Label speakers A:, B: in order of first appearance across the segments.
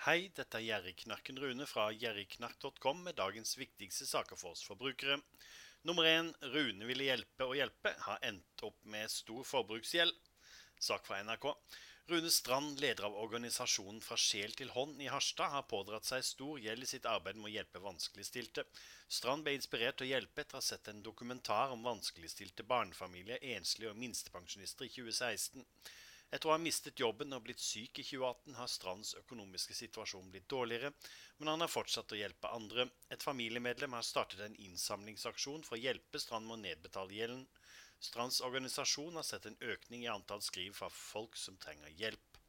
A: Hei, dette er Gjerrigknarken Rune fra gjerrigknark.com med dagens viktigste saker for oss forbrukere. Nummer 1. Rune ville hjelpe og hjelpe, har endt opp med stor forbruksgjeld. Sak fra NRK. Rune Strand, leder av organisasjonen Fra sjel til hånd i Harstad, har pådratt seg stor gjeld i sitt arbeid med å hjelpe vanskeligstilte. Strand ble inspirert til å hjelpe etter å ha sett en dokumentar om vanskeligstilte barnefamilier, enslige og minstepensjonister i 2016. Etter å ha mistet jobben og blitt syk i 2018 har Strands økonomiske situasjon blitt dårligere, men han har fortsatt å hjelpe andre. Et familiemedlem har startet en innsamlingsaksjon for å hjelpe Strand med å nedbetale gjelden. Strands organisasjon har sett en økning i antall skriv fra folk som trenger hjelp.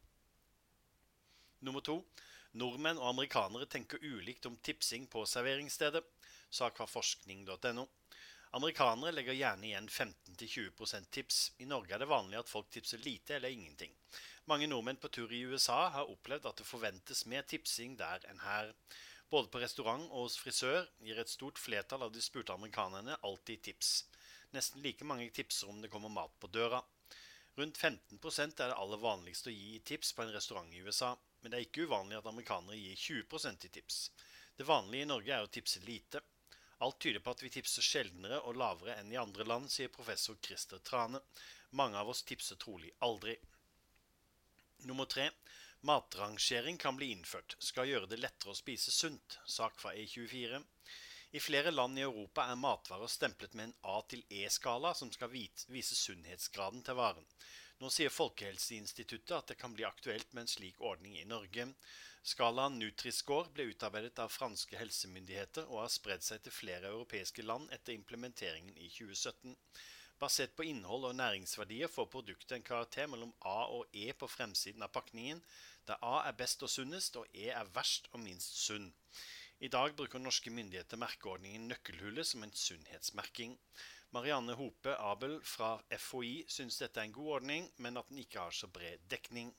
A: Nummer 2. Nordmenn og amerikanere tenker ulikt om tipsing på serveringsstedet. Sak fra forskning.no. Amerikanere legger gjerne igjen 15-20% tips. I Norge er det vanlig at folk tipser lite eller ingenting. Mange nordmenn på tur i USA har opplevd at det forventes mer tipsing der enn her. Både på restaurant og hos frisør gir et stort flertall av de spurte amerikanerne alltid tips. Nesten like mange tipser om det kommer mat på døra. Rundt 15% er det aller vanligste å gi tips på en restaurant i USA, men det er ikke uvanlig at amerikanere gir 20% i tips. Det vanlige i Norge er å tipse lite. Alt tyder på at vi tipser sjeldnere og lavere enn i andre land, sier professor Christer Trane. Mange av oss tipser trolig aldri. Nummer 3. Matrangering kan bli innført. Skal gjøre det lettere å spise sunt. Sak fra E24. I flere land i Europa er matvarer stemplet med en A til E-skala som skal vise sunnhetsgraden til varen. Nå sier Folkehelseinstituttet at det kan bli aktuelt med en slik ordning i Norge. Skalaen Nutri-Score ble utarbeidet av franske helsemyndigheter og har spredd seg til flere europeiske land etter implementeringen i 2017. Basert på innhold og næringsverdier får produktet en karakter mellom A og E på fremsiden av pakningen, der A er best og sunnest og E er verst og minst sunn. I dag bruker norske myndigheter merkeordningen Nøkkelhullet som en sunnhetsmerking. Marianne Hope Abel fra FHI synes dette er en god ordning, men at den ikke har så bred dekning.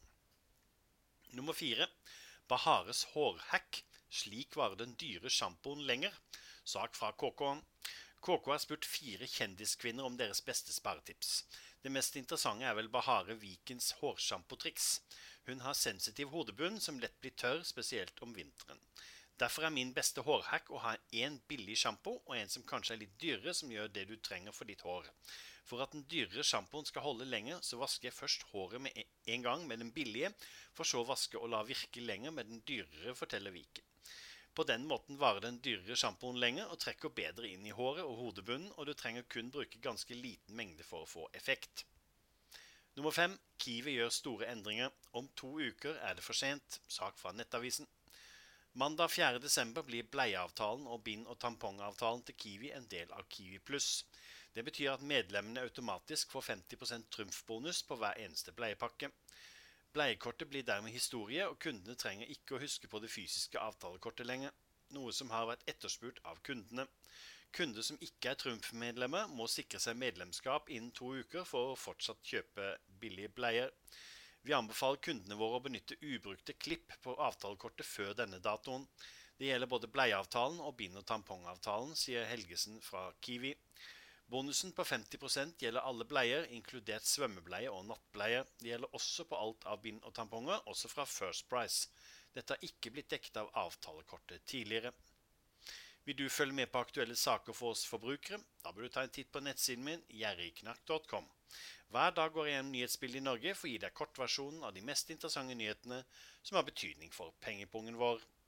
A: Nummer 4. Bahares hårhack. Slik varer den dyre sjampoen lenger. Sak fra KK. KK har spurt 4 kjendiskvinner om deres beste sparetips. Det mest interessante er vel Bahare Vikens hårsjampotriks. Hun har sensitiv hodebunn som lett blir tørr, spesielt om vinteren. Derfor er min beste hårhack å ha en billig shampoo og en som kanskje er litt dyrere som gjør det du trenger for ditt hår. For at den dyrere shampooen skal holde lenger, så vasker jeg først håret med en gang med den billige, for så vaske og la virke lenger med den dyrere, forteller Viken. På den måten varer den dyrere shampooen lenger og trekker bedre inn i håret og hodebunnen, og du trenger kun bruke ganske liten mengde for å få effekt. Nummer 5. Kiwi gjør store endringer. Om 2 uker er det for sent. Sak fra Nettavisen. Mandag 4. desember blir bleieavtalen og bind- og tampongavtalen til Kiwi en del av Kiwi Plus. Det betyr at medlemmene automatisk får 50% trumfbonus på hver eneste bleiepakke. Bleiekortet blir dermed historie, og kundene trenger ikke å huske på det fysiske avtalekortet lenger, noe som har vært etterspurt av kundene. Kunder som ikke er trumfmedlemmer må sikre seg medlemskap innen 2 uker for å fortsatt kjøpe billige bleier. Vi anbefaler kundene våre å benytte ubrukte klipp på avtalekortet før denne datoen. Det gjelder både bleieavtalen og bind- og tampongavtalen, sier Helgesen fra Kiwi. Bonusen på 50% gjelder alle bleier, inkludert svømmebleie og nattbleier. Det gjelder også på alt av bind og tamponger, også fra First Price. Dette har ikke blitt dekket av avtalekortet tidligere. Vil du følge med på aktuelle saker for oss forbrukere? Da bør du ta en titt på nettsiden min, gjerrigknark.com. Hver dag går jeg gjennom nyhetsbildet i Norge for å gi deg kortversjonen av de mest interessante nyhetene som har betydning for pengepungen vår.